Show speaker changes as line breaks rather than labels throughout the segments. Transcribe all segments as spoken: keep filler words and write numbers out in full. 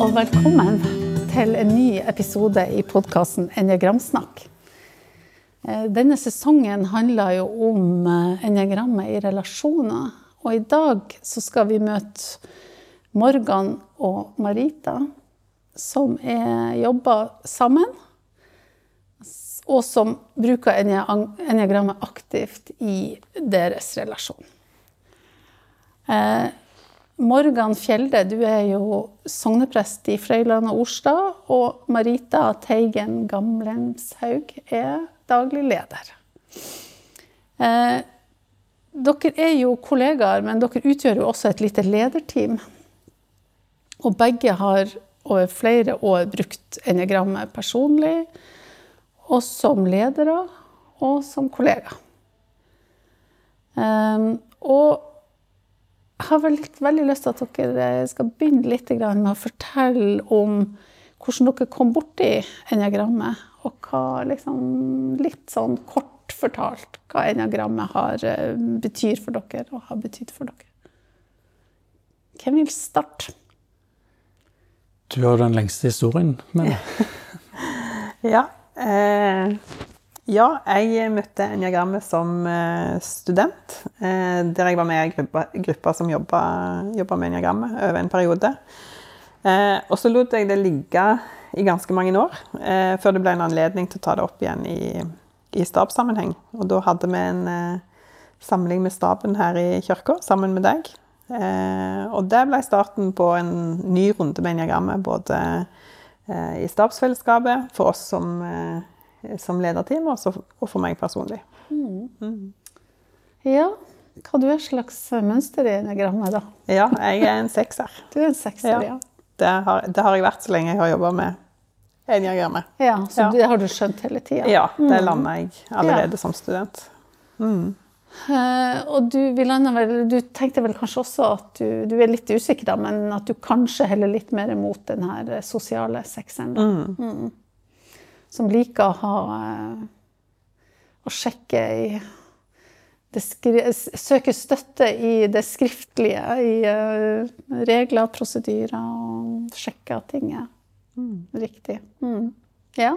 og velkommen til en ny episode i podcasten Enneagramsnakk. Denne sesongen handler jo om enneagrammet i relasjoner, og i dag så skal vi møte Morgan og Marita, som er jobber sammen, og som bruker enneagrammet aktivt i deres relasjon. Eh, Morgan Fjelde, du er jo sogneprest i Frøyland og Orstad, og Marita Teigen Gamlemshaug er daglig leder. Eh, dere er jo kollegaer, men dere utgjør jo også et lite lederteam. Og begge har over flere år brukt enneagrammet personlig, og som ledere, og som kollegaer. Eh, og Jeg har veldig, veldig lyst til at dere skal begynne litt med å fortelle om hvordan dere kom bort i enneagrammet, og hva, liksom, litt sånn kort fortalt, hva enneagrammet har, betyr for dere, og har betydd for dere. Hvem vil starte?
Du har den lengste historien med det.
ja, eh... Ja, jeg møtte enneagrammet som student, der jeg var med i en gruppe, gruppe som jobbet, jobbet med enneagrammet over en periode. Og så lot jeg det ligge i ganske mange år, før det ble en anledning til å ta det opp igjen i, i stabssammenheng. Og da hadde vi en samling med staben her i kirka, sammen med deg. Og det ble starten på en ny runde med enneagrammet, både i stabsfellesskapet, for oss som som lederteam, og for meg personlig.
Mm. Mm. Ja, hva du er slags mønster i enneagrammet da?
Ja, jeg er en sekser.
Du er en sekser, ja.
ja. Det, har, det har jeg vært så lenge jeg har jobbet med enneagrammet.
Ja, så
ja.
Det har du skjønt hele tiden?
Ja, det landet jeg allerede ja. Som student. Mm.
Uh, og du, vi landet vel, du tenkte vel kanskje også at du, du er litt usikker da, men at du kanskje heller litt mer mot den her sosiale sekseren da. Mm. Mm. Som liker å ha, å sjekke i, det skri, søke støtte i det skriftlige, i uh, regler, prosedyrer, og sjekke at ting er mm. riktig. Mm. Ja.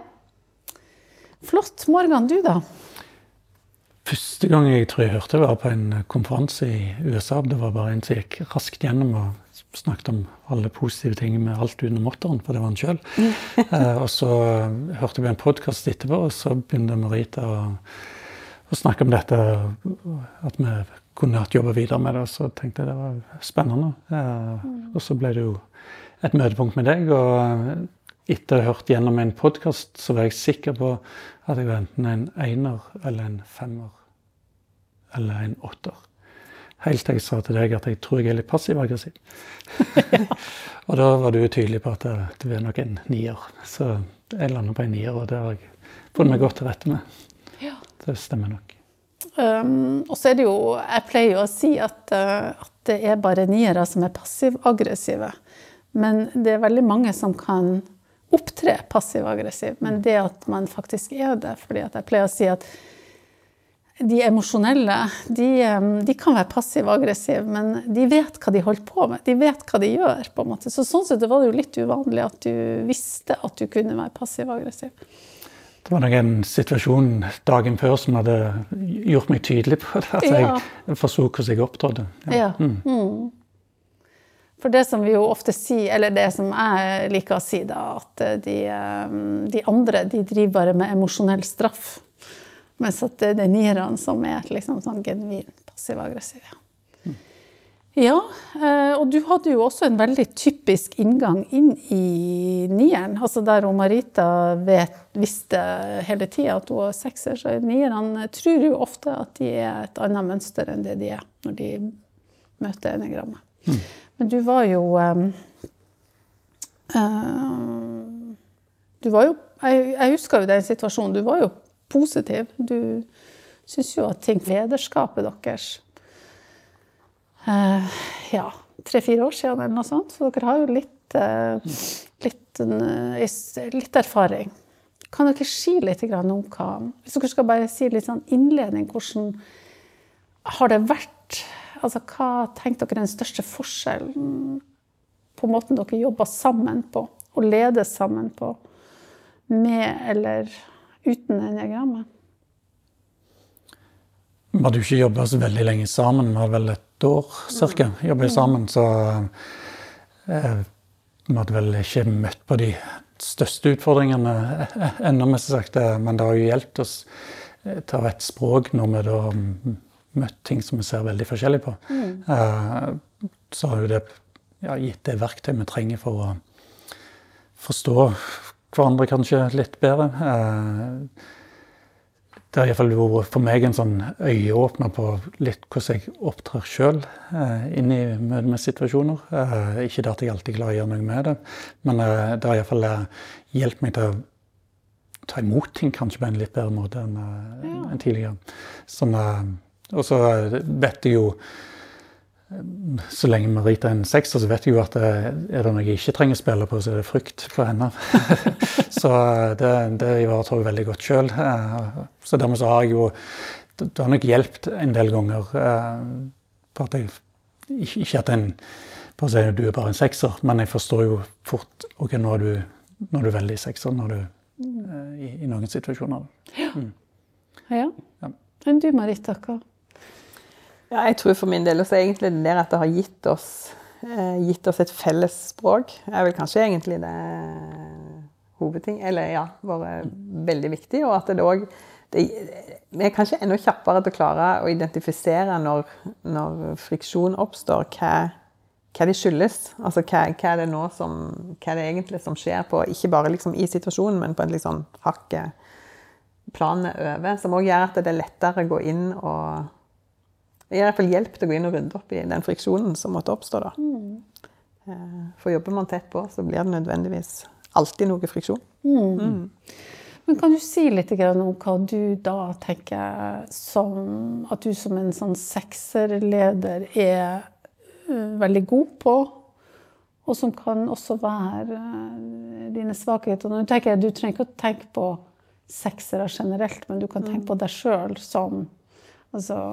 Flott. Morgan, du da?
Første gang jeg tror jeg hørte var på en konferanse i U S A. Det var bare en som gikk raskt gjennom og snakket om alle positive ting med alt under motoren, for det var han selv. eh, og så hørte vi en podcast etterpå, og så begynte Marita å, å snakke om dette, at vi kunne jobbe videre med det, og så tenkte jeg det var spennende. Eh, mm. Og så ble det jo et møtepunkt med deg, og etter å ha hørt gjennom en podcast, så var jeg sikker på at jeg var enten en einer, eller en femmer, eller en åtter. Helt til jeg sa til deg at jeg tror jeg er litt passiv-aggressiv. ja. Og da var du tydelig på at du er nok en nier. Så jeg lander på en nier, og det har jeg funnet meg godt til rette med. Ja. Det stemmer nok.
Um, og så er det jo, jeg pleier jo å si at, uh, at det er bare niere som er passiv-aggressive. Men det er veldig mange som kan opptre passiv-aggressiv. Men det at man faktisk er det, fordi at jeg pleier å si at de emosjonelle, de, de kan være passiv-aggressiv, men de vet hva de holder på med. De vet hva de gjør, på en måte. Så sånn sett var det jo litt uvanlig at du visste at du kunne være passiv-aggressiv.
Det var nok en situasjon dagen før som hadde gjort meg tydelig på det, at ja. Jeg forstod hvordan jeg opptrådte. Ja.
Ja. Mm. Mm. For det som vi jo ofte sier, eller det som jeg liker å si da, at de, de andre, de driver bare med emosjonell straff. Mens at det er nierne som er liksom sånn genuin passiv-aggressiv. Ja. ja, og du hadde jo også en veldig typisk inngang inn i nieren. Altså der Marita vet, visste hele tiden at hun var sekser, så nierne tror jo ofte at de er et annet mønster enn det de er når de møter enneagrammet. Mm. Men du var jo... Um, uh, du var jo... Jeg, jeg husker jo den situasjonen, du var jo positiv. Du synes jo at ting lederskapet deres uh, ja, tre-fire år siden eller noe sånt, så dere har jo litt, uh, litt, uh, litt erfaring. Kan dere si litt om hva, hvis dere skal bare si litt sånn innledning, hvordan har det vært, altså hva tenkte dere den største forskjellen på måten dere jobber sammen på, og leder sammen på, med eller uten enneagrammet?
Vi hadde jo ikke jobbet så veldig lenge sammen, vi hadde vel et år cirka jobbet sammen, så eh, vi hadde vel ikke møtt på de største utfordringene enda mest sagt, men det har jo hjulpet oss til å ha et språk når vi da møtt ting som vi ser veldig forskjellig på. Mm. Eh, så har jo det ja, gitt det verktøy vi trenger for å forstå hverandre kanskje litt bedre. Eh, Det har i hvert fall vært for meg en sånn øyeåpner på litt hvordan jeg opptrer selv eh, inn i møte med situasjoner. Eh, ikke det at jeg alltid klarer å gjøre noe med det, men eh, det har i hvert fall hjulpet meg til å ta imot ting kanskje på en litt bedre måte enn, eh, ja. enn tidligere. Sånn, eh, og så vet jeg jo, så lenge Marita er en sekser, så vet jeg jo at er det noe jeg ikke trenger å spille på, så er det frykt på henne. Så det, det ivaretar jeg veldig godt selv. Så dermed så har jeg jo, det har nok hjulpet en del ganger på at jeg, ikke at en, på å si at du er bare en sekser, men jeg forstår jo fort, ok, nå er du, nå er du veldig sekser når du, i, i noen situasjoner.
Mm. Ja. Ja. Men du, Marita, hva?
Ja, jeg tror for min del også egentlig det der at det har gitt oss, eh, gitt oss et felles språk, er vel kanskje egentlig det hovedting, eller ja, var veldig viktig, og at det også, det, vi er kanskje enda kjappere til å klare å identifisere når, når friksjon oppstår, hva, hva det skyldes, altså hva, hva er det nå som, hva er det egentlig som skjer på, ikke bare liksom i situasjonen, men på en liksom hakket planet over, som også gjør at det er lettere å gå inn og det gir i hvert fall hjelp til å gå inn og rydde opp i den friksjonen som måtte oppstå da. Mm. For jobber man tett på, så blir det nødvendigvis alltid noe friksjon. Mm.
Mm. Men kan du si litt om hva du da tenker som, at du som en sånn sekserleder er uh, veldig god på, og som kan også være uh, dine svakheter? Nå tenker jeg, du trenger ikke å tenke på seksere generelt, men du kan tenke på deg selv som, altså,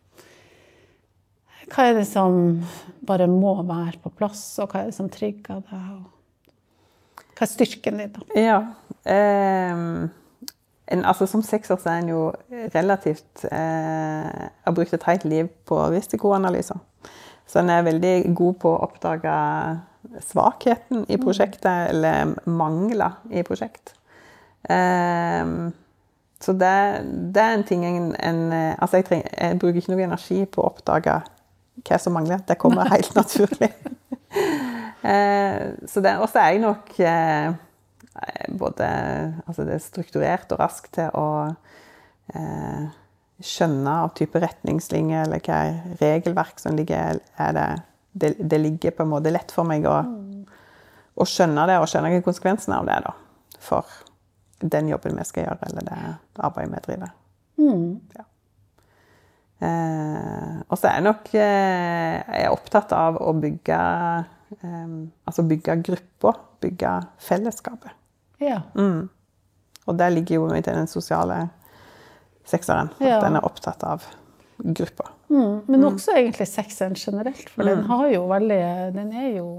hva er det som bare må være på plass, og hva er det som trigger deg? Hva er styrken din da?
Ja, eh, en, altså som sekser så er en jo relativt, eh, har brukt et helt liv på risikoanalyser. Så en er veldig god på å oppdage svakheten i prosjektet, eller mangler i prosjekt. Eh, så det, det er en ting, en, en, altså jeg, trenger, jeg bruker ikke noe energi på å oppdage hva som mangler, det kommer helt naturlig. eh, så det, også er jeg nok eh, både altså det er strukturert og raskt til å eh, skjønne av type retningslinjer, eller hva regelverk som ligger, er det, det, det ligger på en måte lett for meg å, å skjønne det, og skjønne konsekvensene av det da, for den jobben vi skal gjøre, eller det arbeidet vi driver. Mm. Ja. Eh, og så er jeg nok eh, jeg er opptatt av å bygge eh, altså bygge grupper, bygge fellesskapet.
Ja.
Mm. Og der ligger jo til den sosiale sekseren, at ja. Den er opptatt av grupper.
Mm. Men også mm. egentlig sekseren generelt, for mm. den har jo veldig, den er jo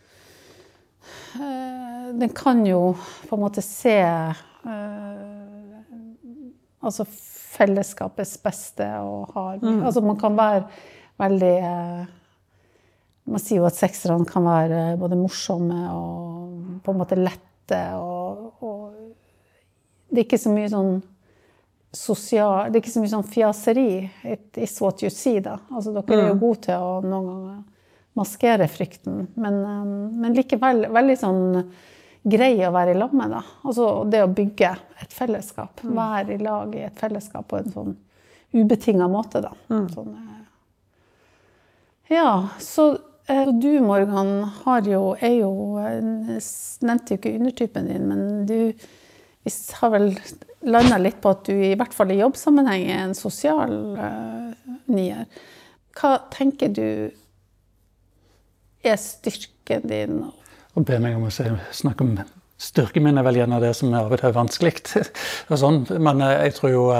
eh, den kan jo på en måte se eh, altså fellesskapets beste og har, mm. altså man kan være veldig, man sier jo at sekserne kan være både morsomme og på en måte lette, og, og det er ikke så mye sånn sosial, det er ikke så mye sånn fjaseri, it is what you see da, altså dere mm. er jo gode til å noen ganger maskere frykten, men, men likevel veldig sånn grei å være i lag med da. Altså det å bygge et fellesskap. Mm. Være i lag i et fellesskap på en sånn ubetinget måte da. Mm. Sånn, ja, så eh, du Morgan har jo, er jo, nevnte jo ikke undertypen din, men du vi har vel landet litt på at du i hvert fall i jobbsammenheng er en sosial eh, nier. Hva tenker du er styrken din?
Og be meg om å snakke om styrken min er vel gjerne det som er av og til vanskelig. Og sånn. Men jeg tror jo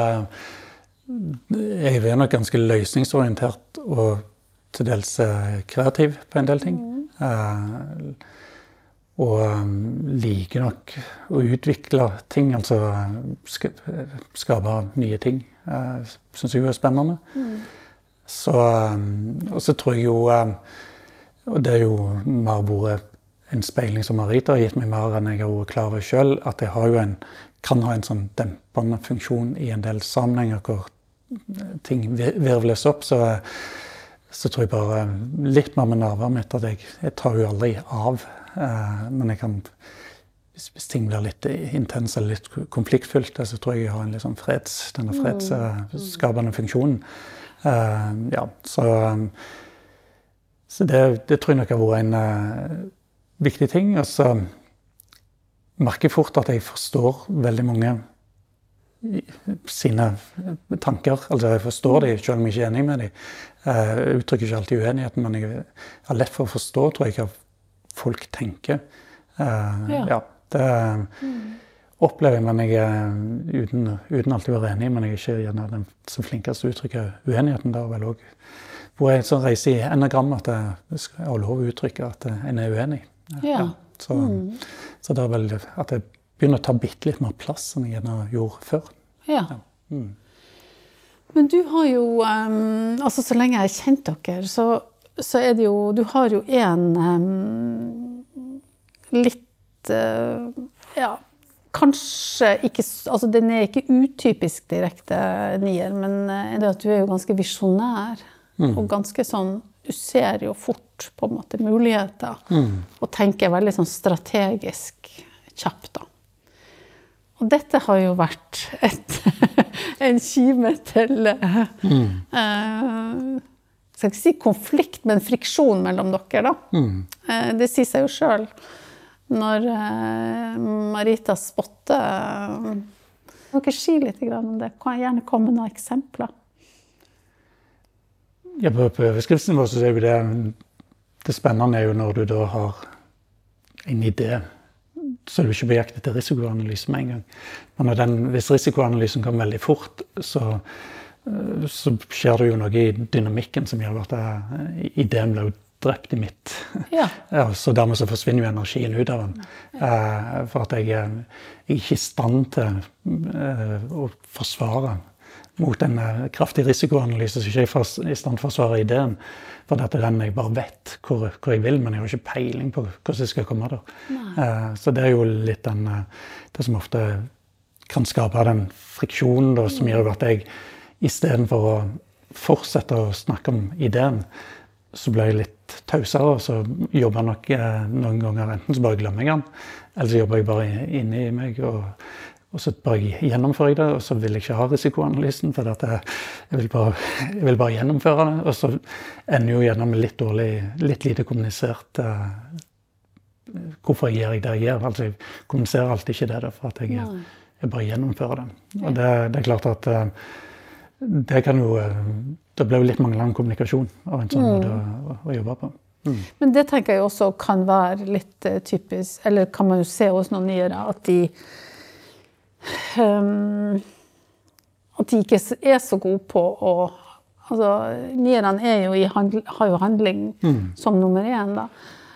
jeg er nok ganske løsningsorientert og til dels kreativ på en del ting. Mm. Uh, og um, liker nok å utvikle ting, altså sk skape nye ting. Uh, synes jeg jo er spennende. Mm. Så, um, og så tror jeg jo, um, og det er jo mer vært en speiling som Marita har gitt meg mer enn jeg har vært klar over selv, at jeg har jo en, kan ha en sånn dempende funksjon i en del sammenhenger hvor ting virvles opp, så, så tror jeg bare litt mer med nerver mitt at jeg, jeg tar jo aldri av, uh, men jeg kan, hvis, hvis ting blir litt intens eller litt konfliktfullt, så tror jeg jeg har en litt sånn freds, denne fredsskapende funksjonen. Uh, ja, så, um, så det, det tror jeg nok har vært en uh, viktig ting. Og så merker jeg fort at jeg forstår veldig mange sine tanker. Altså jeg forstår dem, selv om jeg ikke er enig med dem. Jeg uttrykker ikke alltid uenigheten, men jeg har lett for å forstå, tror jeg, hva folk tenker. Ja, ja det mm. opplever jeg, men jeg er uten, uten alltid å være enig, men jeg er ikke gjerne den som flinkest å uttrykke uenigheten. Da vel også. Hvor jeg så reiser i enagram at jeg har lov å uttrykke at en er uenig.
Ja.
Ja, så, mm. så det er vel at jeg begynner å ta bitte litt mer plass enn jeg gjerne gjorde før.
Ja. Ja. Mm. Men du har jo, um, altså så lenge jeg har kjent dere, så, så er det jo, du har jo en um, litt, uh, ja, kanskje ikke, altså den er ikke utypisk direkte nier, men uh, det at du er jo ganske visjonær, mm. og ganske sånn, du ser jo fort på en måte muligheter, mm. og tenker veldig sånn strategisk kjapt da. Og dette har jo vært et, en kime til, mm. uh, skal ikke si konflikt, men friksjon mellom dere da. Mm. Uh, det sier seg jo selv. Når uh, Marita spotter, uh, dere sier litt om det, kan jeg gjerne komme med noen eksempler.
Ja, på, på overskriften vår så ser vi det, det spennende er jo når du da har en idé, så er du ikke på jakt etter risikoanalyse med en gang. Men når den, hvis risikoanalysen kommer veldig fort, så, så skjer det jo noe i dynamikken som gjør at det, ideen ble drept i mitt. Ja. Ja, så dermed så forsvinner jo energien ut av den. Ja. For at jeg, jeg er ikke i stand til å forsvare mot en kraftig risikoanalyse, så er jeg ikke i stand til å forsvare ideen. For dette er den jeg bare vet hvor, hvor jeg vil, men jeg har ikke peiling på hvordan jeg skal komme der. Uh, så det er jo litt den, det som ofte kan skape den friksjonen da, som gjør at jeg, i stedet for å fortsette å snakke om ideen, så ble jeg litt tausere, og så jobber jeg nok uh, noen ganger, enten så bare glemmer jeg den, eller så jobber jeg bare inne i meg, og Og så bare gjennomfører jeg det, og så vil jeg ikke ha risikoanalysen, for at jeg, jeg, vil bare, jeg vil bare gjennomføre det. Og så ender jo gjennom litt dårlig, litt lite kommunisert uh, hvorfor jeg gjør jeg det jeg gjør. Altså jeg kommuniserer alltid ikke det, for at jeg, jeg bare gjennomfører det. Og det, det er klart at uh, det kan jo, uh, det ble jo litt manglende kommunikasjon av en sånn mm. måte å, å jobbe på. Mm.
Men det tenker jeg også kan være litt uh, typisk, eller kan man jo se hos noen nyere, at de Um, at de ikke er så gode på å, altså nierne er jo i handl, har jo handling mm. som nummer én da,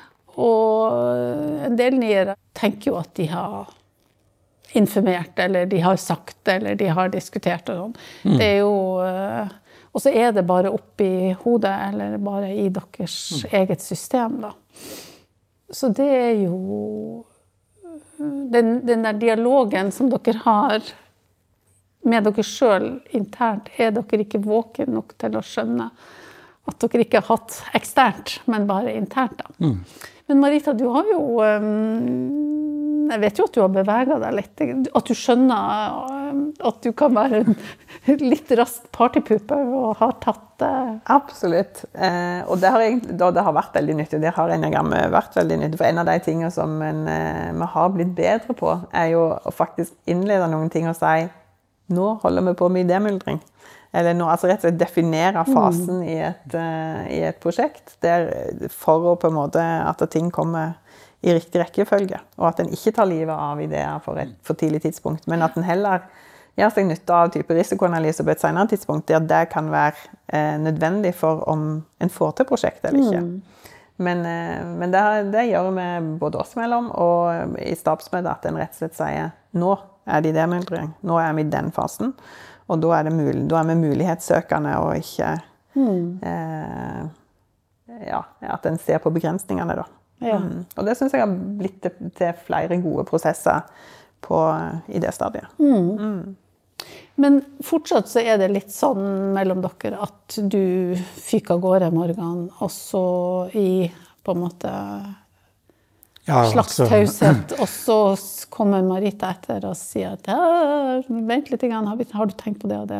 og en del niere tenker jo at de har informert, eller de har sagt, eller de har diskutert og sånn. Mm. Det er jo, uh, og så er det bare oppe i hodet, eller bare i deres mm. eget system da. Så det er jo Den, den der dialogen som dere har med dere selv internt, er dere ikke våken nok til å skjønne at dere ikke har hatt eksternt, men bare internt da. Mm. Men Marita, du har jo, um, jeg vet jo at du har beveget deg litt, at du skjønner um, at du kan være en litt rask partypuppe og har tatt det.
Absolutt, eh, og det har, egentlig, da, det har vært veldig nyttig, det har enagrammet vært veldig nyttig, for en av de tingene som en, eh, vi har blitt bedre på, er jo å faktisk innlede noen ting og si, nå holder vi på med idémyldring. Eller nå, altså rett og slett definere fasen mm. i, et, uh, i et prosjekt, der, for å på en måte at ting kommer i riktig rekkefølge, og at en ikke tar livet av ideer for et for tidlig tidspunkt, men at en heller gjør seg nytte av type risikoanalyse på et senere tidspunkt, der det kan være eh, nødvendig for om en får til prosjektet eller ikke. Mm. Men, men det, det gjør vi både oss mellom og i stabsmøtet at en rett og slett sier nå er det idémyldring, nå er vi i den fasen, og da er, det mulig, da er vi mulighetssøkende og ikke mm. eh, ja, at en ser på begrensningene da. Ja. Mm. Og det synes jeg har blitt til, til flere gode prosesser på, i det stadiet. Mm. Mm.
Men fortsatt så er det litt sånn mellom dere at du fyker av gårde Morgan, og så i på en måte ja, slags altså. taushet, og så kommer Marita etter og sier at ja, vent litt, har, vi, har du tenkt på det og det?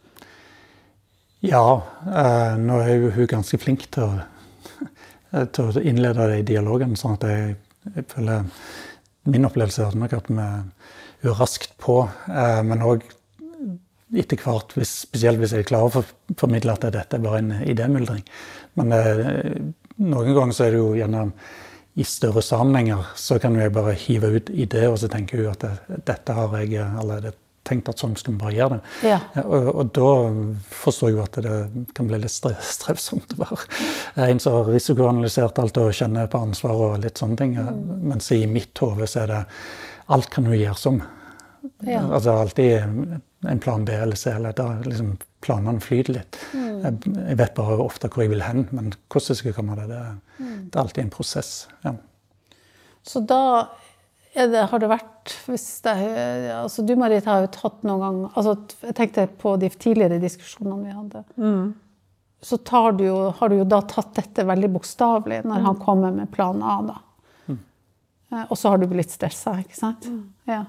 Ja, eh, nå er jo hun ganske flink til å, til å innlede det i dialogen, sånn at jeg, jeg føler min opplevelse er nok at vi er raskt på, eh, men også etter hvert, hvis, spesielt hvis jeg klarer å for, formidle at dette er bare en idémyldring. Men eh, noen ganger så er det jo gjerne i større sammenhenger, så kan jeg bare hive ut idé, og så tenker jeg at det, dette har jeg allerede tenkt at sånn skal vi bare gjøre det. Ja. Og, og da forstår jeg jo at det kan bli litt strevsomt å være en som har risikoanalysert alt og kjenner på ansvar og litt sånne ting. Mm. Mens i mitt hode så er det, alt kan jo gjøres om. Ja. Altså alltid en plan B eller C, eller da liksom planene flyter litt. Mm. Jeg, jeg vet bare ofte hvor jeg vil hen, men hvordan jeg skal komme det, det, mm. det er alltid en prosess. Ja.
Så da er det, har det vært, hvis det, altså du Marita har jo tatt noen gang, altså jeg tenkte på de tidligere diskusjonene vi hadde, mm. så tar du jo, har du jo da tatt dette veldig bokstavlig når mm. han kommer med plan A da. Mm. Og så har du blitt stresset, ikke sant? Mm. Ja.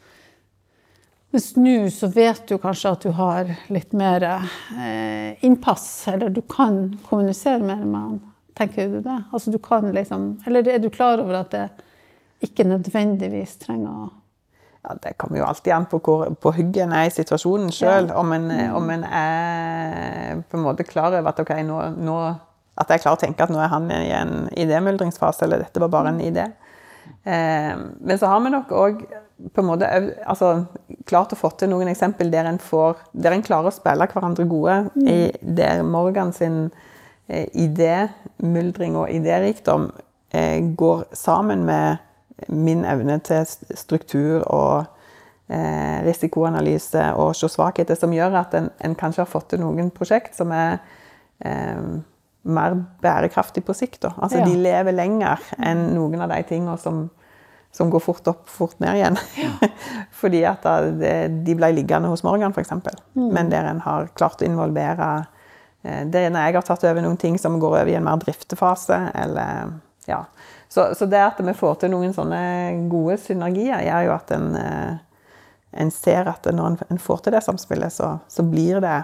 Mens nå så vet du kanskje at du har litt mer eh, innpass, eller du kan kommunisere mer med han. Tenker du det? Altså du kan liksom, eller er du klar over at det ikke nødvendigvis trenger å...
Ja, det kommer jo alltid an på hvor på huggen er i situasjonen selv. Ja. Om, en, om en er på en måte klar over at, okay, nå, nå, at jeg er klar å tenke at nå er han i en idémyldringsfase, eller dette var bare en idé. Eh, men så har vi nok også på en måte altså, klart å få til noen eksempel der en, får, der en klarer å spille hverandre gode, mm. i, der Morgan sin eh, idémyldring og idérikdom eh, går sammen med min evne til struktur og eh, risikoanalyse og se svakheter, som gjør at en, en kanskje har fått til noen prosjekt som er eh, mer bærekraftig på sikt. Da. Altså ja. De lever lenger enn noen av de tingene som, som går fort opp, fort ned igjen. Ja. Fordi at det, de ble liggende hos Morgan for eksempel. Mm. Men der en har klart å involvere, eh, det er når jeg har tatt over noen ting som går over i en mer driftefase, eller ja. Så, så det at vi får til noen sånne gode synergier, gjør jo at en, en ser at når en, en får til det samspillet, så, så blir det,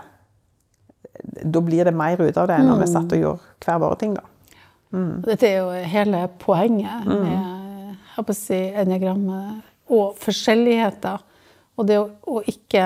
da blir det mer ut av det når vi satt og gjorde hver våre ting da. Mm.
Dette er jo hele poenget med mm. jeg på å si, enneagrammet og forskjelligheter, og det å, å ikke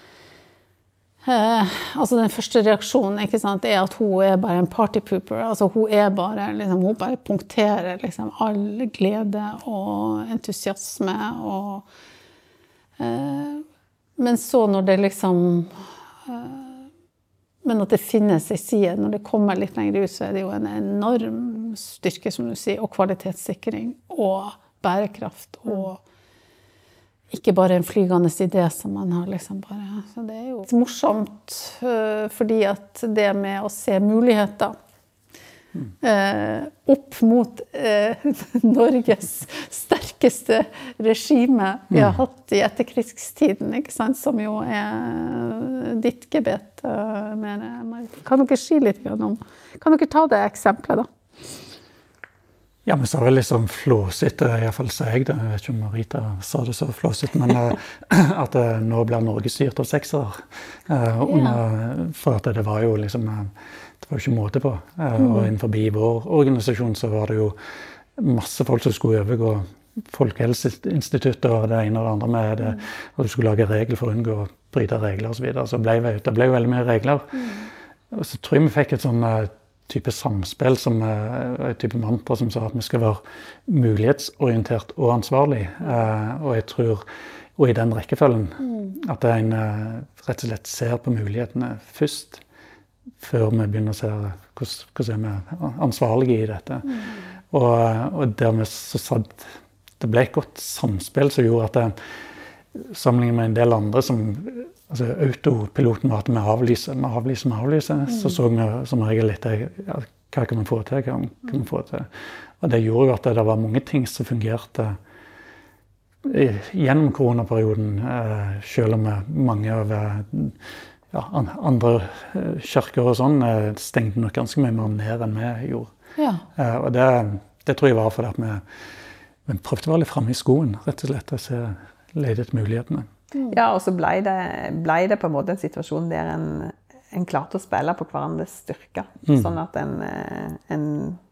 Eh, altså den første reaksjonen, ikke sant, er at hun er bare en partypooper. Altså hun er bare, liksom, hun bare punkterer liksom, all glede og entusiasme. Og, eh, men så når det liksom... Eh, men at det finnes en side, når det kommer litt lenger ut, så er det jo en enorm styrke, som du sier, og kvalitetssikring, og bærekraft, og ikke bare en flygende idé som man har liksom bare. Så det er jo morsomt, uh, fordi at det med å se muligheter uh, opp mot uh, Norges sterkeste regime vi har hatt i etterkrigstiden, ikke sant? Som jo er ditt gebet. Uh, mer, kan dere si litt om? Kan dere ta det eksempelet da?
Ja, men så er det liksom flåsitt, i hvert fall sier jeg det. Jeg vet ikke om Marita sa det så flåsitt, men at det nå blir Norge styrt av seksere. Ja. For at det var jo liksom, det var jo ikke måte på. Og innenfor vår organisasjon så var det jo masse folk som skulle overgå Folkehelseinstituttet og det ene og det andre med det, og du skulle lage regler for å unngå å bryte regler og så videre. Så ble det, det ble jo veldig mye regler. Og så tror jeg vi fikk et sånn type samspill, som er et type mantra som sa at vi skal være mulighetsorientert og ansvarlig. Uh, og jeg tror, og i den rekkefølgen, mm. at en uh, rett og slett ser på mulighetene først, før vi begynner å se hvordan er vi ansvarlige i dette. Mm. Og, og dermed så satt, det ble et godt samspill som gjorde at det, sammenlignet med en del andre som, altså autopiloten var at vi avlyser, vi avlyser, vi avlyser, mm. så så vi som regel litt, ja, hva kan vi få til, hva kan vi få til. Og det gjorde jo at det var mange ting som fungerte gjennom koronaperioden, eh, selv om mange av ja, andre kirker og sånn stengte nok ganske mye mer ned enn vi gjorde. Ja. Eh, og det, det tror jeg var fordi at vi, vi prøvde å være litt fremme i skoen, rett og slett, å se ledet mulighetene.
Mm. Ja, og så ble det, ble det på en måte en situasjon der en, en klarte å spille på hverandres styrker. Mm. Sånn at en, en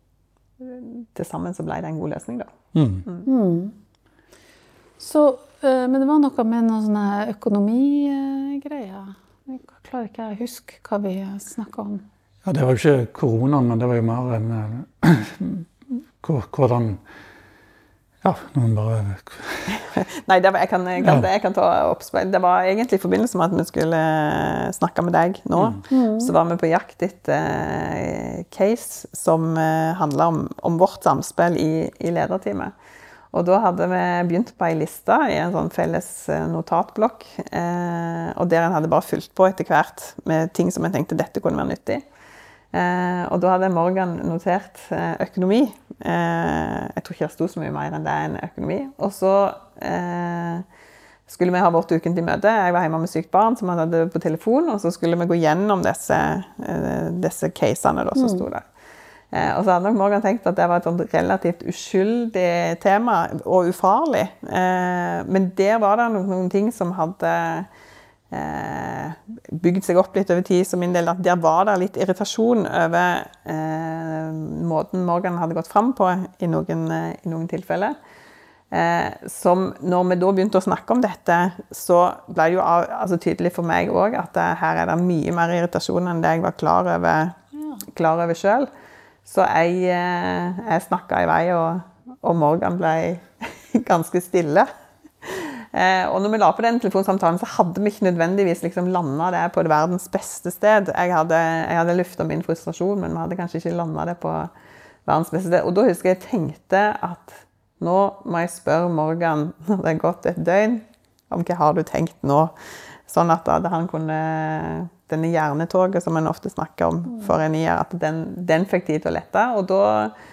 til sammen så ble det en god løsning da. Mm. Mm.
Mm. Så, men det var noe med noen sånne økonomigreier. Jeg klarer ikke å huske hva vi snakket om.
Ja, det var jo ikke koronaen, men det var jo mer en hvordan ja, noen bare
Nei, det var, jeg, kan, jeg, kan, jeg kan ta oppspill. Det var egentlig i forbindelse med at vi skulle snakke med deg nå. Mm. Så var vi på jakt etter uh, case som uh, handlet om, om vårt samspill i, i lederteamet. Og da hadde vi begynt på en liste i en sånn felles notatblokk, uh, og der en hadde bare fulgt på etter hvert med ting som jeg tenkte dette kunne være nyttig. Eh, og da hadde Morgan notert eh, økonomi. Eh, jeg tror ikke det stod så mye mer enn det enn økonomi. Og så eh, skulle vi ha vårt ukentlig møte. Jeg var hjemme med sykt barn som han hadde på telefon, og så skulle vi gå gjennom disse, eh, disse casene da, som stod der. Eh, og så hadde nok Morgan tenkt at det var et sånt relativt uskyldig tema, og ufarlig. Eh, men der var det noen, noen ting som hadde Eh, bygd seg opp litt over tid, som min del, at der var det litt irritasjon over eh, måten Morgan hadde gått frem på i noen, eh, i noen tilfeller. Eh, som når vi da begynte å snakke om dette, så ble det jo av, altså tydelig for meg også at det, her er det mye mer irritasjon enn det jeg var klar over, klar over selv. Så jeg, eh, jeg snakket i vei, og, og Morgan ble ganske stille. Eh, og når vi la på den telefonsamtalen, så hadde vi ikke nødvendigvis liksom landet det på det verdens beste sted. Jeg hadde, jeg hadde luftet min frustrasjon, men vi hadde kanskje ikke landet det på verdens beste sted. Og da husker jeg jeg tenkte at nå må jeg spørre Morgan, når det har gått et døgn, om hva har du tenkt nå? Sånn at da han kunne, denne hjernetoget som man ofte snakker om for en nier, at den, den fikk tid til å lette. Og da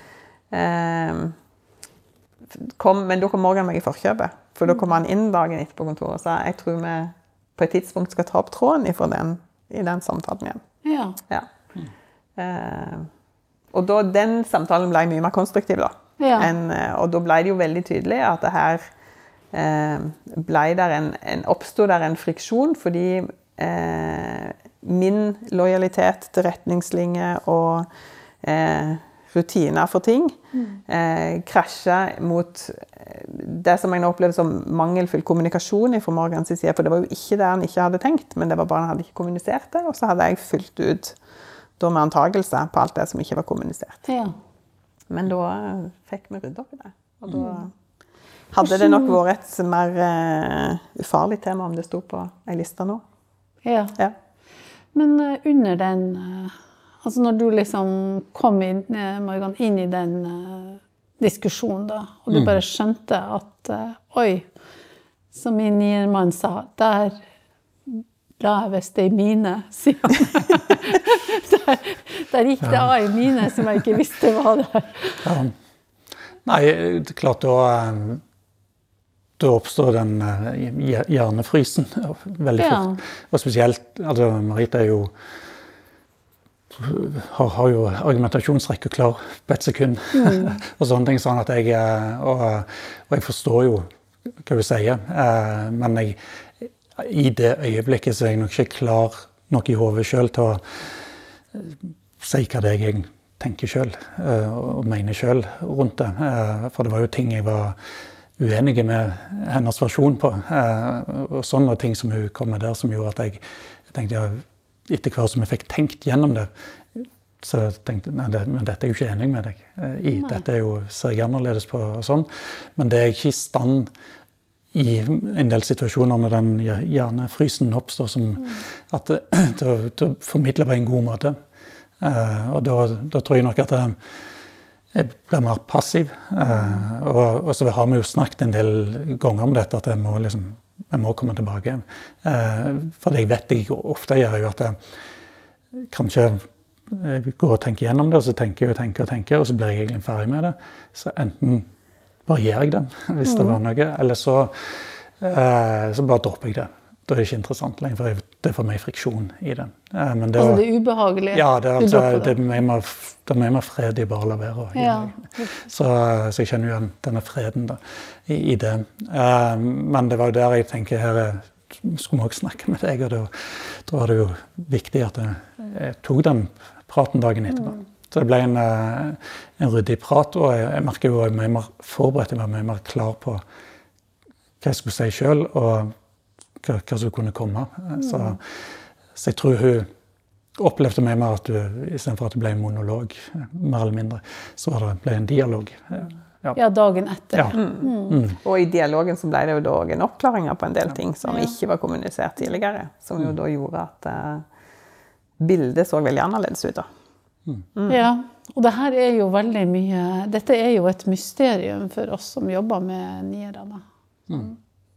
eh, kom, men da kom Morgan meg i forkjøpet. For da kom han inn dagen etter på kontoret og sa, jeg tror vi på et tidspunkt skal ta opp tråden i den, i den samtalen igjen.
Ja.
Ja. Mm. Eh, og da, den samtalen ble mye mer konstruktiv da.
Ja.
En, og da ble det jo veldig tydelig at det her eh, ble der en, en, oppstod der en friksjon, fordi eh, min lojalitet til retningslinjer og eh, rutiner for ting eh, krasjet mot det som jeg nå opplevde som mangelfull kommunikasjon fra Morgans side, for det var jo ikke det han ikke hadde tenkt, men det var bare han hadde ikke kommunisert det, og så hadde jeg fylt ut da med antagelse på alt det som ikke var kommunisert.
Ja.
Men da fikk vi ryddet opp i det, og da hadde det nok vært et mer uh, ufarlig tema om det stod på en liste nå.
Ja.
Ja.
Men uh, under den, uh, altså når du liksom kom inn, uh, Morgan, inn i den uh, diskusjonen da, og du bare skjønte at uh, oi, som min niermann sa, der la jeg visst det i mine, sier han. der, der gikk det av i mine som jeg ikke visste var der.
Ja. Nei, det er klart da, da oppstår den hjernefrysen veldig fort. Ja. Og spesielt, altså Marita er jo Har, har jo argumentasjonsrekke klar på et sekund. Mm. og sånne ting sånn at jeg, og, og jeg forstår jo hva du sier, men jeg, i det øyeblikket så er jeg nok ikke klar nok i hodet selv til å si hva det er jeg tenker selv, og mener selv rundt det. For det var jo ting jeg var uenige med hennes versjon på, og sånne ting som hun kom med der som gjorde at jeg tenkte jeg etter hver som jeg fikk tenkt gjennom det, så tenkte jeg, nei, det, men dette er jeg jo ikke enig med deg i. Nei. Dette er jo, ser jeg annerledes på og sånn. Men det er ikke i stand i en del situasjoner når den hjernefrysen oppstår, som, at, til, til å formidle på en god måte. Uh, og da, da tror jeg nok at jeg, jeg blir mer passiv. Uh, og, og så har vi jo snakket en del ganger om dette, at jeg må, liksom, jeg må komme tilbake igjen. Uh, for det jeg vet jeg ofte gjør, jo at jeg kanskje jeg går og tenker gjennom det, og så tenker jeg og tenker og tenker, og så blir jeg egentlig ferdig med det. Så enten bare gjør jeg den, hvis det var noe, eller så, uh, så bare dropper jeg det. Da er det ikke interessant lenger, for det er for meg friksjon i den. Men det,
altså det er ubehagelig?
Ja, det er, altså, det er mer, det er mer fred i bare å la være. Og,
ja.
så, så jeg kjenner jo igjen denne freden da, i, i det. Men det var jo der jeg tenker, her skulle vi også snakke med deg, og da, da var det jo viktig at jeg, jeg tok den praten dagen etterpå. Mm. Så det ble en, en ryddig prat, og jeg, jeg merker jo at jeg var mer forberedt, jeg var mer klar på hva jeg skulle si selv, og hva, hva som kunne komme. Så, så jeg tror hun opplevde meg mer at du, i stedet for at det ble en monolog, mer eller mindre, så var det, ble en dialog.
Ja, ja dagen etter.
Ja.
Mm. Mm. Og i dialogen så ble det jo da en oppklaring på en del ting som ja. ikke var kommunisert tidligere, som jo da gjorde at uh, bildet så veldig annerledes ut da.
Mm. Mm. Ja, og det her er jo veldig mye, dette er jo et mysterium for oss som jobber med niere da. Mm.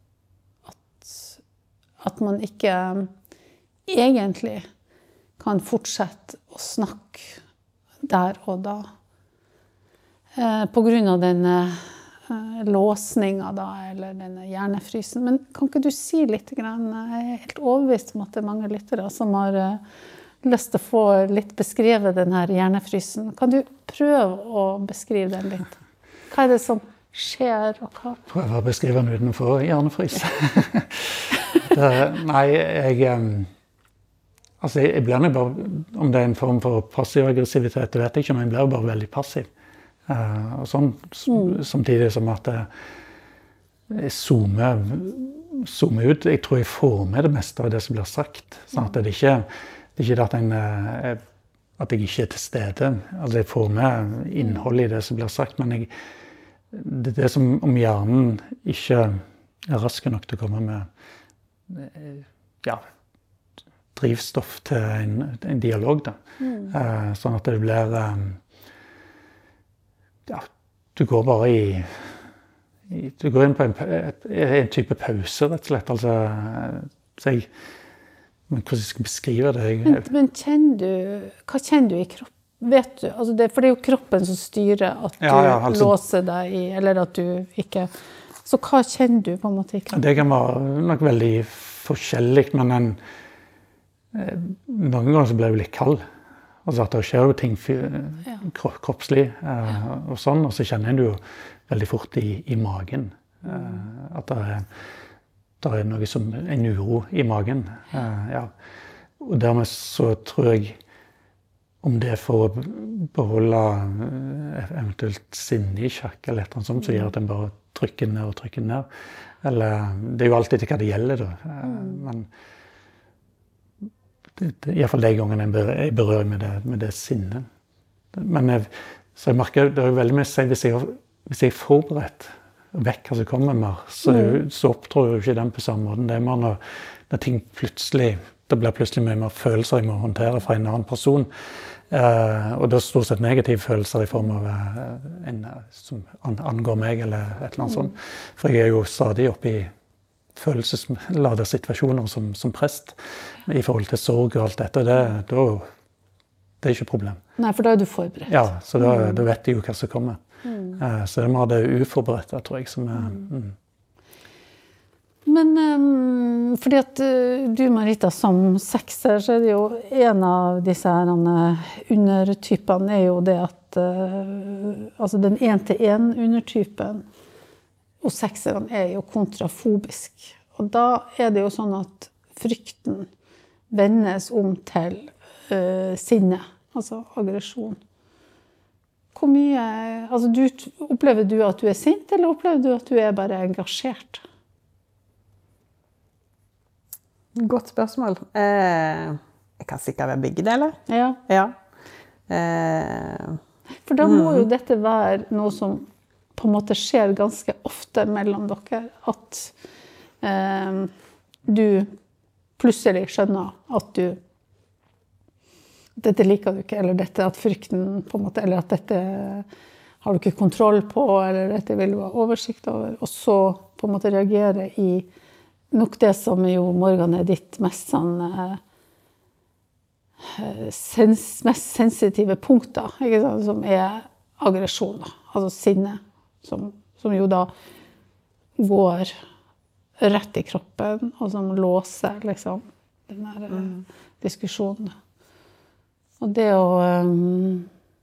At man ikke egentlig kan fortsette å snakke der og da. Eh, på grunn av denne eh, låsningen da, eller denne hjernefrysen. Men kan ikke du si litt grann? Jeg er helt overbevist om at det er mange lyttere som har eh, lyst til å få litt beskrevet denne hjernefrysen. Kan du prøve å beskrive den litt? Hva er det som skjer og hva?
Prøve å beskrive den utenfor hjernefrys. det, nei, jeg, altså jeg blir nok bare, om det er en form for passiv aggressivitet, det vet jeg ikke, men jeg blir bare veldig passiv. Uh, og sånn, mm. samtidig som at jeg zoomer, zoomer ut, jeg tror jeg får med det meste av det som blir sagt. Sånn at det ikke, det er ikke at, en, at jeg ikke er til stede. Altså jeg får med innhold i det som blir sagt, men jeg det er det som om hjernen ikke er rask nok til å komme med ja, drivstoff til en, en dialog. Da. Mm. Uh, sånn at det blir um, ja, du går bare i, i du går inn på en, en type pause, rett og slett. Altså, så jeg, men hvordan jeg skal beskrive det? Jeg,
men, men kjenner du, hva kjenner du i kroppen? Vet du, altså det, for det er jo kroppen som styrer at du ja, ja, altså, låser deg i, eller at du ikke... Så hva kjenner du på en måte i kroppen? Det
kan være nok veldig forskjellig, men en, noen ganger så blir jeg litt kald. Altså at det skjer jo ting ja. kroppslig eh, og sånn, og så kjenner jeg det jo veldig fort i, i magen. Eh, at det er, det er noe som en uro i magen. Eh, ja. Og dermed så tror jeg om det er for å beholde eventuelt sinne i sjakk eller et eller annet sånt, så gjør at en bare trykker ned og trykker ned. Eller, det er jo alltid til hva det gjelder da. Mm. Men det, det, i hvert fall de gangene jeg berører, jeg berører med det, med det sinnet. Men jeg, så jeg merker, det er jo veldig mye å si, hvis jeg, hvis jeg er forberedt vekk hva som kommer mer, så, mm. så opptrår jo ikke den på samme måten. Det er mer når, når ting plutselig, det blir plutselig mye mer følelser jeg må håndtere fra en annen person. Uh, og det er stort sett negative følelser i form av uh, en uh, som angår meg eller et eller annet sånt. For jeg er jo stadig oppe i følelsesladede situasjoner som, som prest i forhold til sorg og alt dette. Det, det, det er ikke et problem.
Nei, for da er du forberedt.
Ja, så da, mm. da vet jeg jo hva som kommer. Mm. Uh, så det er mer det uforberedte, tror jeg, som er... Mm.
Men um, fordi at uh, du, Marita, som sekser, så er det jo en av disse her, uh, undertypene er jo det at uh, altså den en-til-en-undertypen hos sekserne er jo kontrafobisk. Og da er det jo sånn at frykten vendes om til uh, sinne, altså aggresjon. Hvor mye, altså du, opplever du at du er sint, eller opplever du at du er bare engasjert?
Godt spørsmål. Eh, jeg kan sikkert være begge deler.
Ja.
Ja. Eh,
For da må mm. jo dette være noe som på en måte skjer ganske ofte mellom dere, at eh, du plutselig skjønner at du dette liker du ikke, eller dette at frykten på en måte, eller at dette har du ikke kontroll på, eller dette vil du ha oversikt over, og så på en måte reagere i nok det som jo, Morgan, er ditt mest sånn eh, sens, mest sensitive punkter, ikke sant, som er aggresjoner, altså sinne, som, som jo da går rett i kroppen, og som låser liksom den der mm. diskusjonen. Og det å um,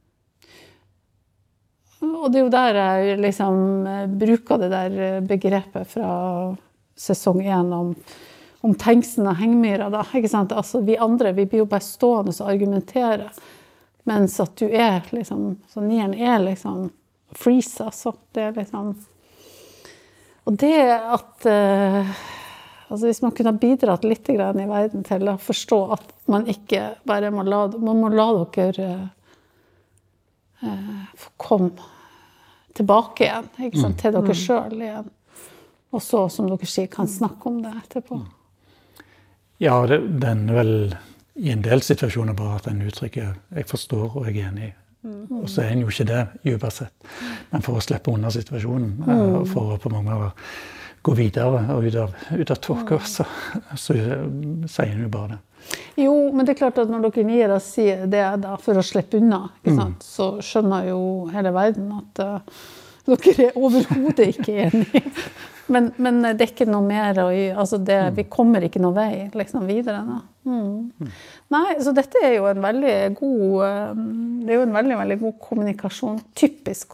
og det er jo der jeg liksom bruker det der begrepet fra sesong én om, om Tengsen og hengmyra da, ikke sant? Altså vi andre, vi blir jo bare stående og argumentere, mens at du er liksom, så nieren er liksom freeze, altså. Det er liksom, og det at, uh, altså hvis man kunne ha bidratt litt grann i verden til å forstå at man ikke bare må la, man må la dere uh, uh, komme tilbake igjen, ikke sant, til dere selv igjen. Og så, som dere sier, kan snakke om det etterpå.
Ja, det, den er vel i en del situasjoner bare at den uttrykker jeg forstår og jeg er enig i. Mm. Og så er en jo ikke det, dypest sett. Men for å slippe unna situasjonen, mm. for å på mange måter gå videre og ut av, ut av tåka, så, så sier en jo bare det.
Jo, men det er klart at når dere niere sier det da, for å slippe unna, ikke sant, mm. så skjønner jo hele verden at uh, dere er overhodet ikke enige. Men, men det er ikke noe mer å gjøre, altså det, mm. vi kommer ikke noe vei liksom videre da. Mm. Mm. Nei, så dette er jo en veldig god, uh, det er jo en veldig, veldig god kommunikasjon, typisk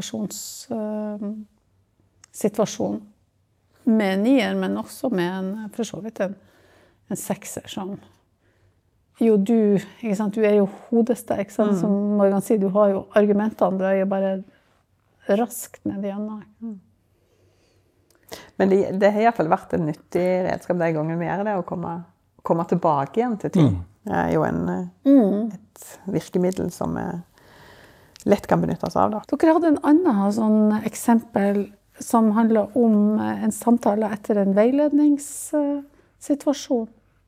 kommunikasjonssituasjon uh, med nier, men også med en, for så vidt en, en sekser som jo du, ikke sant, du er jo hodesterk, sant? Mm. Som Morgan sier, du har jo argumentene, du er jo bare raskt ned igjennom. Mm.
Men det, det har i hvert fall vært en nyttig redskap de gangene vi gjør det, å komme, komme tilbake igjen til ting. Mm. Det er jo en, mm. et virkemiddel som er, lett kan benyttes av. Da.
Dere hadde en annen sånn eksempel som handler om en samtale etter en veiledningssituasjon.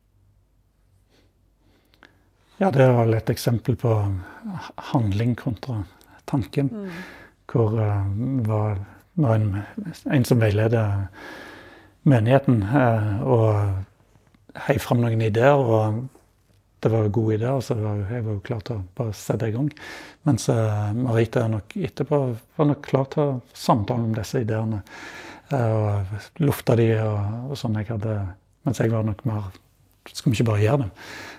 Ja, det var et eksempel på handling kontra tanken, mm. hvor uh, var, var en, en som veileder menigheten uh, og heiv frem noen ideer, og det var gode ideer, så var, jeg var jo klar til å bare sette i gang. Mens uh, Marita nok etterpå var nok klar til å samtale om disse ideene, uh, og lufte de og, og sånn jeg hadde, mens jeg var nok mer, skal vi ikke bare gjøre det?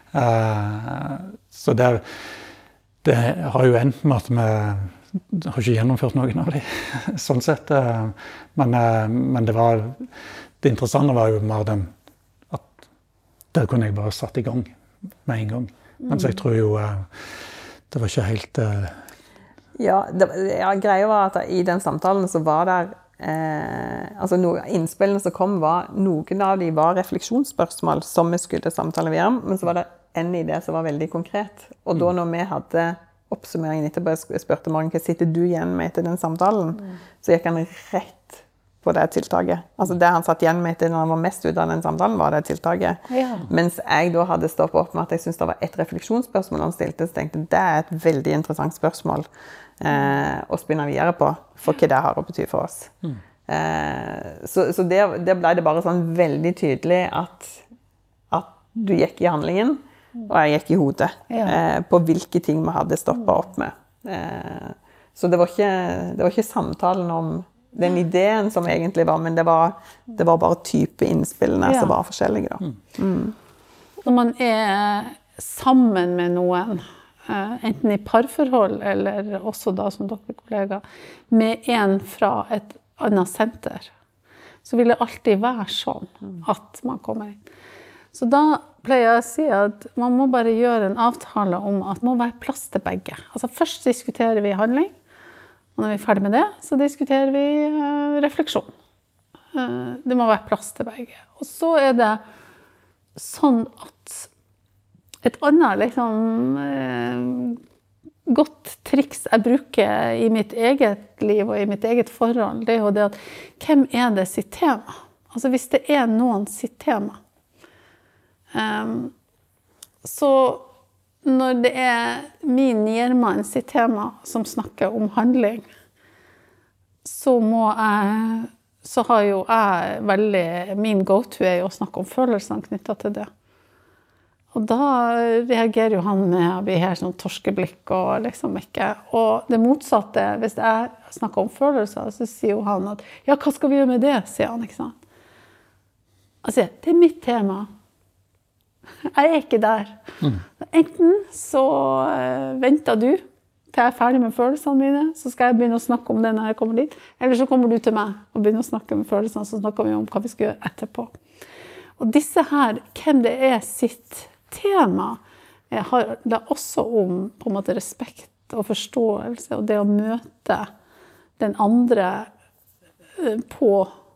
Uh, så det, det har jo endt med at vi har ikke gjennomført noen av de, sånn sett. Uh, men, uh, men det var, det interessante var jo mer den, at der kunne jeg bare satt i gang med en gang. Men så jeg tror jo, uh, det var ikke helt... Uh...
Ja, det, ja, greia var at i den samtalen så var der Eh, altså no, innspillene som kom var, noen av de var refleksjonsspørsmål som vi skulle samtale videre om, men så var det en idé som var veldig konkret. Og da når vi hadde oppsummeringen etterpå, jeg spurte Morgan, hva sitter du igjen med etter den samtalen? Mm. Så gikk han rett på det tiltaket. Altså det han satt igjen med etter når han var mest ut av den samtalen, var det tiltaket. Ja. Mens jeg da hadde stoppet opp med at jeg syntes det var et refleksjonsspørsmål han stilte, så tenkte jeg, det er et veldig interessant spørsmål eh, å spinne videre på, for hva det har å bety for oss. Mm. Eh, så så det, det ble det bare sånn veldig tydelig at, at du gikk i handlingen, og jeg gikk i hodet, ja. eh, på hvilke ting vi hadde stoppet opp med. Eh, så det var, ikke, det var ikke samtalen om den ideen som egentlig var, men det var, det var bare type innspillene ja. Som var forskjellige. Da. Mm.
Når man er sammen med noen, enten i parforhold eller også da som dere kollegaer, med en fra et annet senter, så vil det alltid være sånn at man kommer inn. Så da pleier jeg å si at man må bare gjøre en avtale om at det må være plass til begge. Altså først diskuterer vi handling, og når vi er ferdig med det, så diskuterer vi uh, refleksjon. Uh, det må være plass til begge. Og så er det sånn at et annet liksom, uh, godt triks jeg bruker i mitt eget liv og i mitt eget forhold, det er jo det at hvem er det sitt tema? Altså hvis det er noen sitt tema, um, så når det er min niermann sitt tema som snakker om handling, så må jeg, så har jo jeg veldig, min go-to er jo å snakke om følelsene knyttet til det. Og da reagerer jo han med å bli helt sånn torskeblikk og liksom ikke. Og det motsatte, hvis jeg snakker om følelser, så sier jo han at ja, hva skal vi gjøre med det, sier han, ikke sant? Altså, det er mitt tema. Jeg er ikke der. Mm. Enten så uh, venter du til jeg er ferdig med følelsene mine, så skal jeg begynne å snakke om det når jeg kommer dit. Eller så kommer du til meg og begynner å snakke om følelsene, så snakker vi om hva vi skal gjøre etterpå. Og disse her, hvem det er sitt tema, jeg har det også om på en måte respekt og forståelse, og det å møte den andre på,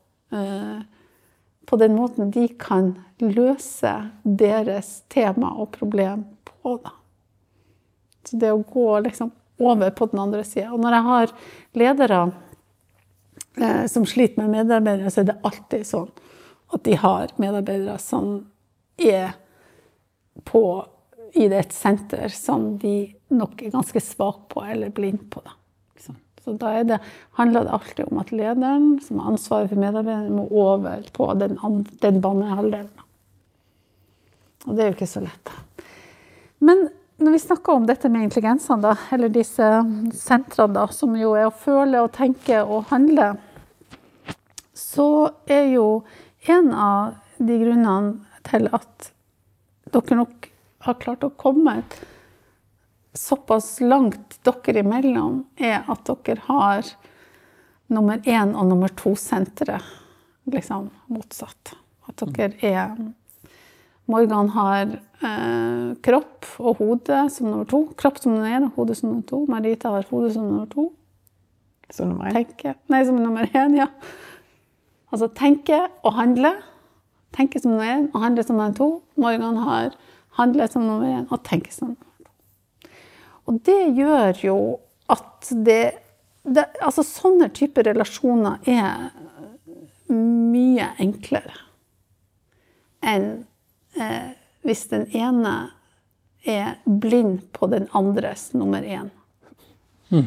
på den måten de kan løse deres tema og problem på det. Så det å gå liksom over på den andre siden. Og når jeg har ledere eh, som sliter med medarbeidere, så er det alltid sånn at de har medarbeidere som er på, i det et senter som de nok er ganske svak på eller blind på. Da. Så da er det, handler det alltid om at lederen som har ansvaret for medarbeiderne må over på den, den banehalvdelen. Og det er jo ikke så lett. Men når vi snakker om dette med intelligensene, da, eller disse sentrene, da, som jo er å føle og tenke og handle, så er jo en av de grunnene til at dere nok har klart å komme såpass langt dere imellom, er at dere har nummer én og nummer to sentre, liksom motsatt. At dere er... Morgan har eh, kropp og hode som nummer to. Kropp som nummer én og hode som nummer to. Marita har hode som nummer to.
Som nummer én?
Tenke. Nei, som nummer én, ja. Altså tenke og handle. Tenke som nummer én og handle som nummer to. Morgan har handle som nummer én og tenke som nummer to. Og det gjør jo at det, det altså sånne typer relasjoner er mye enklere enn Eh, hvis den ene er blind på den andres nummer én. Mm.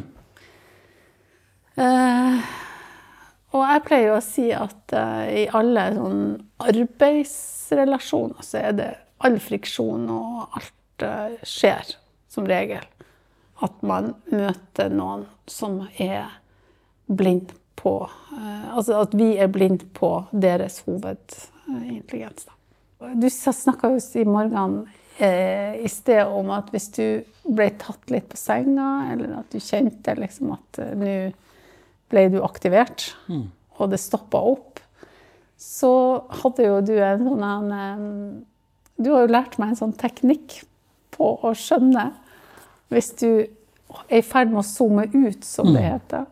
Eh, og jeg pleier jo å si at eh, i alle sånn arbeidsrelasjoner så er det all friksjon og alt eh, skjer som regel. At man møter noen som er blind på, eh, altså at vi er blind på deres hovedintelligens da. Du snakket jo i morgen eh, i sted om at hvis du ble tatt litt på senga, eller at du kjente liksom at uh, nå ble du aktivert, mm. og det stoppet opp, så hadde jo du en sånn en, du har jo lært meg en sånn teknikk på å skjønne hvis du er i ferd med å zoome ut, som det heter.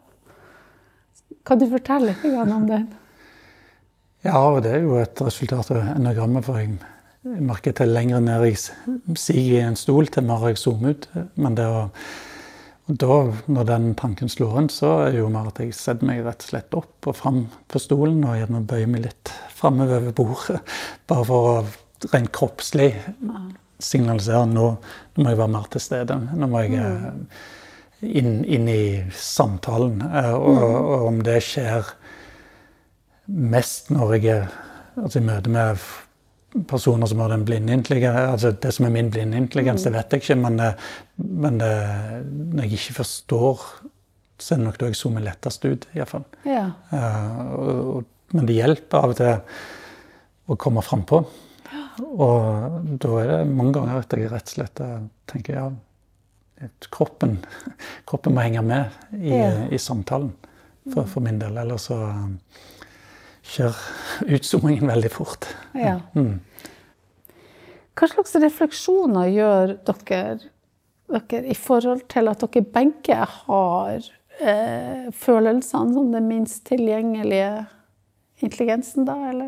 Kan du fortelle litt om det?
Ja, og det er jo et resultat av enagrammet, for jeg merker til lengre ned jeg siger i en stol, til mer jeg zoomer ut. Men det å, og da, når den tanken slår inn, så er det jo mer at jeg setter meg rett og slett opp og frem på stolen, og gjerne bøyer meg litt fremover ved bordet, bare for å rent kroppslig signalisere, nå, nå må jeg være mer til stede, nå må jeg inn, inn i samtalen, og, og om det skjer mest når jeg er altså i møte med personer som har den blinde intelligens, altså det som er min blinde intelligens, det vet jeg ikke, men, men det, når jeg ikke forstår, så er det nok da jeg zoomer lettest ut, i hvert fall. Ja. Uh, og, men det hjelper av og til å komme frem på. Og da er det mange ganger at jeg rett og slett tenker, ja, kroppen, kroppen må henge med i, ja. i samtalen, for, for min del, eller så kjør utzoomingen veldig fort.
Ja. Mm. Hva slags refleksjoner gjør dere, dere i forhold til at dere begge har eh, følelsene som den minst tilgjengelige intelligensen da, eller?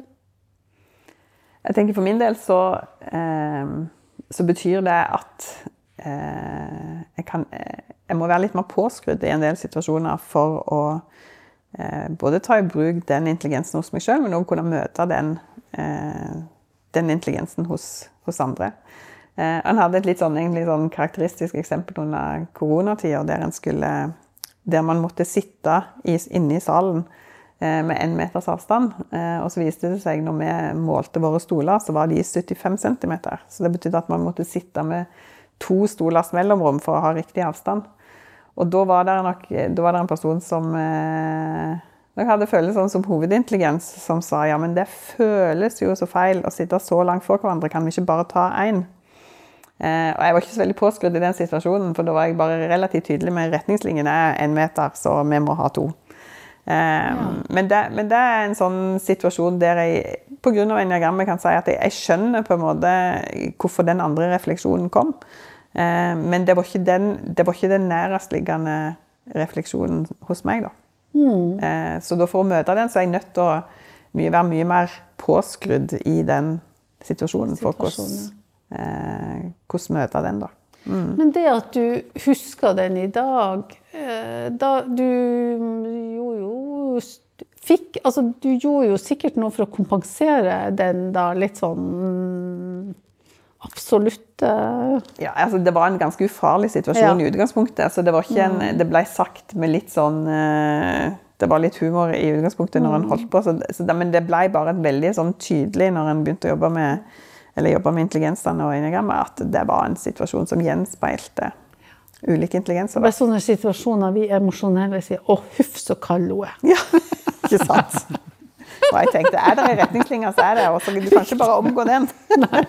Jeg tenker for min del så, eh, så betyr det at eh, jeg, kan, jeg må være litt mer påskrudd i en del situasjoner for å Eh, både ta i bruk den intelligensen hos meg selv, men også kunne møte den, eh, den intelligensen hos, hos andre. Eh, han hadde et litt sånn, egentlig sånn karakteristisk eksempel under koronatiden, der, en skulle, der man måtte sitte i, inne i salen eh, med en meters avstand. Eh, og så viste det seg, når vi målte våre stoler, så var de syttifem centimeter. Så det betydde at man måtte sitte med to stolers mellomrom for å ha riktig avstand. Og da var det nok, da var det en person som eh, hadde følelsen som hovedintelligens, som sa, ja, men det føles jo så feil å sitte så langt for hverandre, kan vi ikke bare ta en? Eh, og jeg var ikke så veldig påskrudd i den situasjonen, for da var jeg bare relativt tydelig med retningslinjen er en meter, så vi må ha to. Eh, ja. men, det, men det er en sånn situasjon der jeg, på grunn av enneagrammet, kan si at jeg, jeg skjønner på en måte hvorfor den andre refleksjonen kom. Eh, men det var ikke den, det var ikke den nærestliggende refleksjonen hos meg da. Mm. Eh, så da for å møte den, så er jeg nødt til å mye, være mye mer påskrudd i den situasjonen, for hvordan, eh, hvordan møte den da. Mm.
Men det at du husker den i dag, eh, da du jo, jo, fikk, altså du gjorde jo sikkert noe for å kompensere den da litt sånn absolutt.
Ja, altså det var en ganske ufarlig situasjon ja. I utgangspunktet, så det var ikke en, det ble sagt med litt sånn, det var litt humor I utgangspunktet når han holdt på, så, så det, men det ble bare et veldig sånn tydelig når han begynte å jobbe med, eller jobbe med intelligensene og enneagrammet, at det var en situasjon som gjenspeilte ulike intelligenser.
Det ble sånne situasjoner vi emosjonelle sier, å huff så kald hun er.
Ja, ikke sant? Og jeg tenkte, er det en retningslinje, så er det, og så du kan ikke bare omgå den. Nei.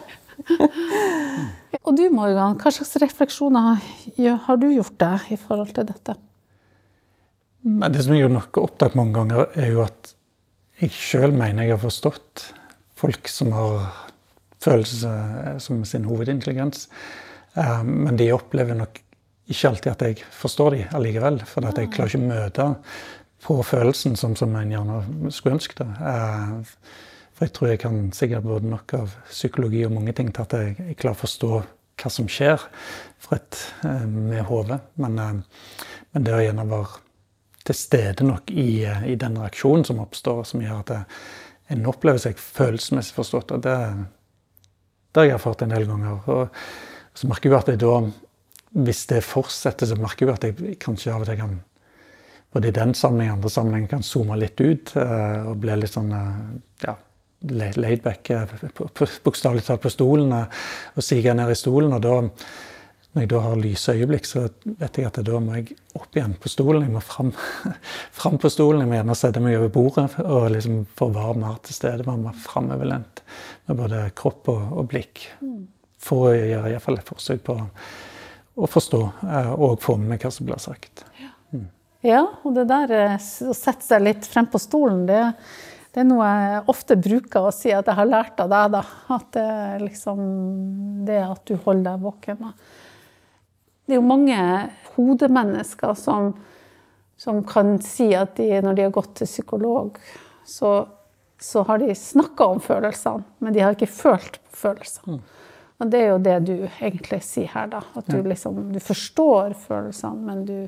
Og du, Morgan, hva slags refleksjoner har du gjort deg I forhold til dette?
Men det som jeg har nok oppdaget mange ganger er jo at jeg selv mener jeg har forstått folk som har følelse som sin hovedintelligens, men de opplever nok ikke alltid at jeg forstår de allikevel, for at jeg klarer ikke å møte på følelsen som, som en gjerne skulle ønske det. For jeg tror jeg kan sikkert både nok av psykologi og mange ting til at jeg, jeg klarer å forstå hva som skjer for et, med hodet. Men, men det å gjerne være til stede nok I, I den reaksjonen som oppstår, som gjør at det, en opplever seg følelsesmessig forstått. Og det, det har jeg erfart en del ganger. Og så merker jeg at jeg da, hvis det fortsetter, så merker jeg at jeg kanskje av og til kan, både I den sammenhengen og andre sammenhenger, kan zoome litt ut og bli litt sånn, ja, laid back, bokstavlig talt på stolen, og siger ned I stolen, og da, når jeg da har lyse øyeblikk, så vet jeg at da må jeg opp igjen på stolen, jeg må frem, frem på stolen, jeg må gjerne sette meg over bordet, og liksom få være mer til stede, være mer fremoverlent, med både kropp og, og blikk, for å gjøre I hvert fall et forsøk på å forstå, og få med hva som blir sagt.
Mm. Ja, og det der å sette seg litt frem på stolen, det Det er noe jeg ofte bruker å si at jeg har lært av deg da, at det er liksom det at du holder deg våken. Det er jo mange hodemennesker som, som kan si at de, når de har gått til psykolog, så, så har de snakket om følelsene, men de har ikke følt på følelsene. Og det er jo det du egentlig sier her da, at du, liksom, du forstår følelsene, men du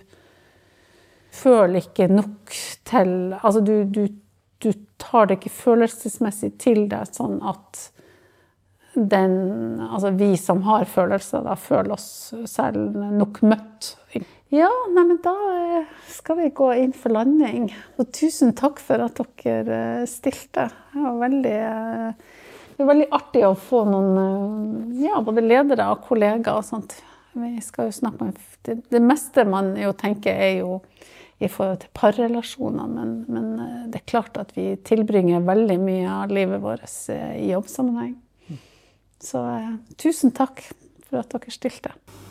føler ikke nok til, altså du, du du tar det ikke følelsesmessig til deg, sånn at den, altså vi som har følelser, da føler oss selv nok møtt. Ja, nei, men da skal vi gå inn for landing. Og tusen takk for at dere stilte. Det var veldig, det var veldig artig å få noen, ja, både ledere og kollegaer og sånt. Vi skal jo snakke om, det, det meste man jo tenker er jo I forhold til parrelasjoner, men, men det er klart at vi tilbringer veldig mye av livet vårt I jobbsammenheng. Så tusen takk for at dere stilte.